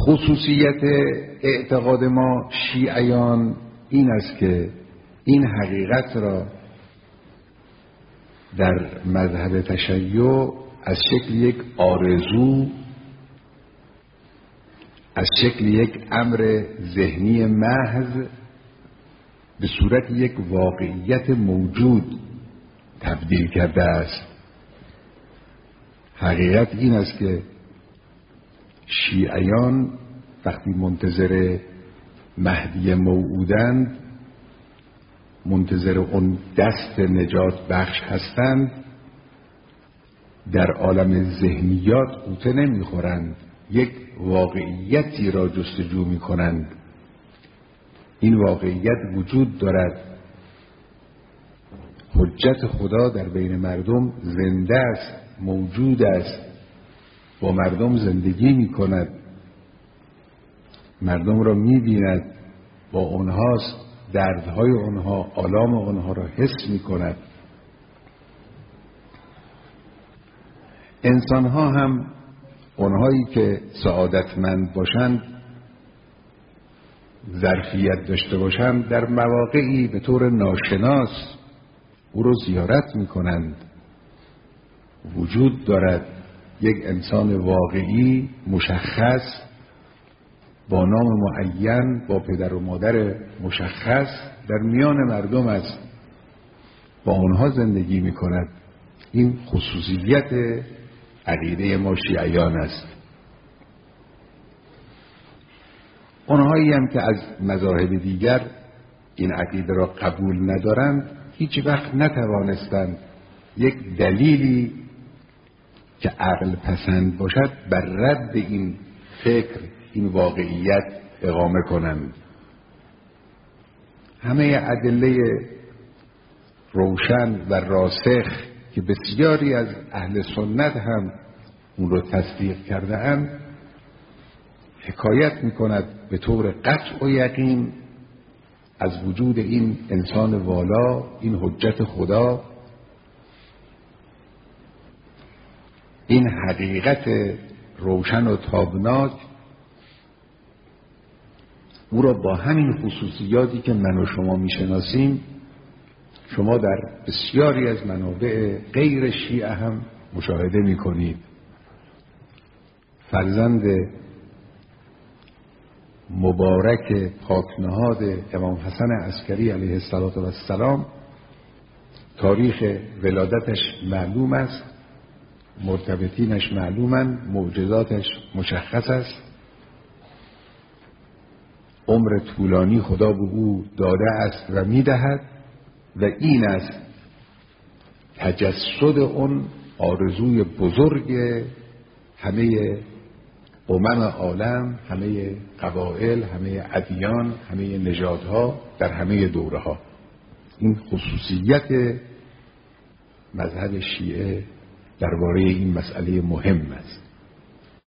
خصوصیت اعتقاد ما شیعیان این است که این حقیقت را در مذهب تشیع از شکل یک آرزو، از شکل یک امر ذهنی محض به صورت یک واقعیت موجود تبدیل کرده است. حقیقت این است که شیعیان وقتی منتظر مهدی موعودند، منتظر اون دست نجات بخش هستند، در عالم ذهنیات غوطه نمیخورند، یک واقعیتی را جستجو میکنند. این واقعیت وجود دارد، حجت خدا در بین مردم زنده است، موجود است، با مردم زندگی میکند، مردم را میبیند، با اونهاست، دردهای اونها، آلام اونها را حس میکند. انسانها هم اونهایی که سعادتمند باشند، ظرفیت داشته باشند، در مواقعی به طور ناشناس او رو زیارت میکنند. وجود دارد یک انسان واقعی مشخص با نام معین، با پدر و مادر مشخص، در میان مردم است، با اونها زندگی میکند. این خصوصیت عقیده ما شیعیان است. اونهایی هم که از مذاهب دیگر این عقیده را قبول ندارند، هیچ وقت نتوانستند یک دلیلی که عقل پسند باشد بر رد این فکر، این واقعیت اقامه کنند. همه ادله روشن و راسخ که بسیاری از اهل سنت هم اون رو تصدیق کرده اند، حکایت میکند به طور قطع و یقین از وجود این انسان والا، این حجت خدا، این حقیقت روشن و تابناک، او را با همین خصوصیاتی که من و شما میشناسیم شما در بسیاری از منابع غیر شیعه هم مشاهده میکنید. فرزند مبارک پاکنهاد امام حسن عسکری علیه السلام تاریخ ولادتش معلوم است، مرتبطینش معلومند، معجزاتش مشخص است، عمر طولانی خدا به او داده است و میدهد و این است تجسد اون آرزوی بزرگ همه امم عالم، همه قبایل، همه ادیان، همه نژادها در همه دوره ها. این خصوصیت مذهب شیعه درباره این مسئله مهم است.